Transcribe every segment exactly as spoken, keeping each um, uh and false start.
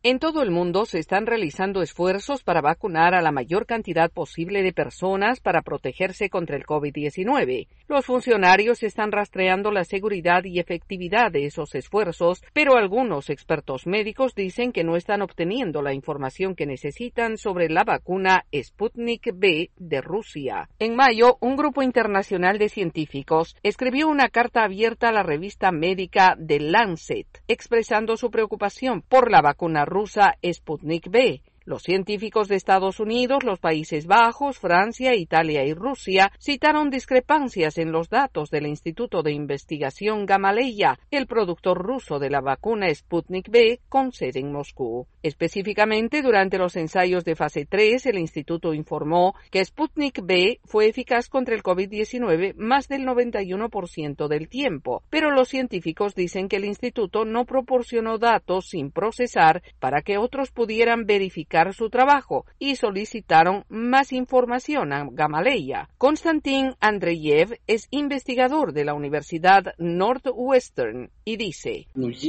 En todo el mundo se están realizando esfuerzos para vacunar a la mayor cantidad posible de personas para protegerse contra el COVID diecinueve. Los funcionarios están rastreando la seguridad y efectividad de esos esfuerzos, pero algunos expertos médicos dicen que no están obteniendo la información que necesitan sobre la vacuna Sputnik V de Rusia. En mayo, un grupo internacional de científicos escribió una carta abierta a la revista médica The Lancet, expresando su preocupación por la vacuna rusa Sputnik V. Los científicos de Estados Unidos, los Países Bajos, Francia, Italia y Rusia citaron discrepancias en los datos del Instituto de Investigación Gamaleya, el productor ruso de la vacuna Sputnik V con sede en Moscú. Específicamente, durante los ensayos de fase tres, el instituto informó que Sputnik V fue eficaz contra el COVID diecinueve más del noventa y uno por ciento del tiempo, pero los científicos dicen que el instituto no proporcionó datos sin procesar para que otros pudieran verificar su trabajo y solicitaron más información a Gamaleya. Konstantin Andreyev es investigador de la Universidad Northwestern y dice: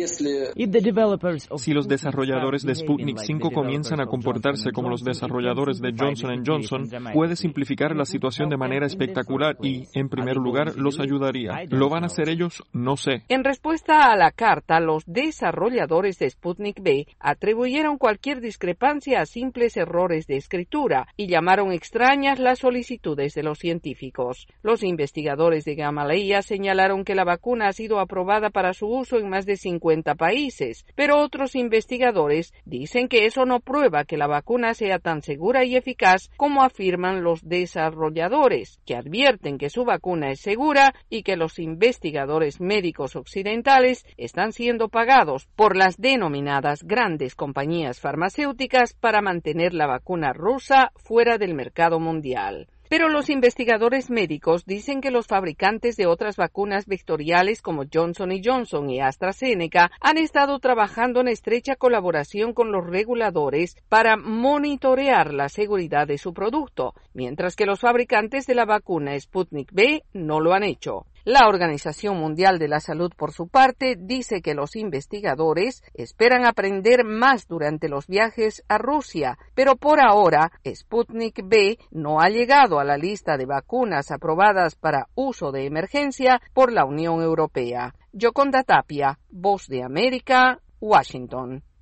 Si los desarrolladores de Sputnik cinco comienzan a comportarse como los desarrolladores de Johnson and Johnson, puede simplificar la situación de manera espectacular y, en primer lugar, los ayudaría. ¿Lo van a hacer ellos? No sé. En respuesta a la carta, los desarrolladores de Sputnik V atribuyeron cualquier discrepancia a simples errores de escritura y llamaron extrañas las solicitudes de los científicos. Los investigadores de Gamaleya señalaron que la vacuna ha sido aprobada para su uso en más de cincuenta países, pero otros investigadores dicen que eso no prueba que la vacuna sea tan segura y eficaz como afirman los desarrolladores, que advierten que su vacuna es segura y que los investigadores médicos occidentales están siendo pagados por las denominadas grandes compañías farmacéuticas para mantener la vacuna rusa fuera del mercado mundial. Pero los investigadores médicos dicen que los fabricantes de otras vacunas vectoriales como Johnson y Johnson y AstraZeneca han estado trabajando en estrecha colaboración con los reguladores para monitorear la seguridad de su producto, mientras que los fabricantes de la vacuna Sputnik V no lo han hecho. La Organización Mundial de la Salud, por su parte, dice que los investigadores esperan aprender más durante los viajes a Rusia, pero por ahora Sputnik V no ha llegado a la lista de vacunas aprobadas para uso de emergencia por la Unión Europea. Yoconda Tapia, Voz de América, Washington.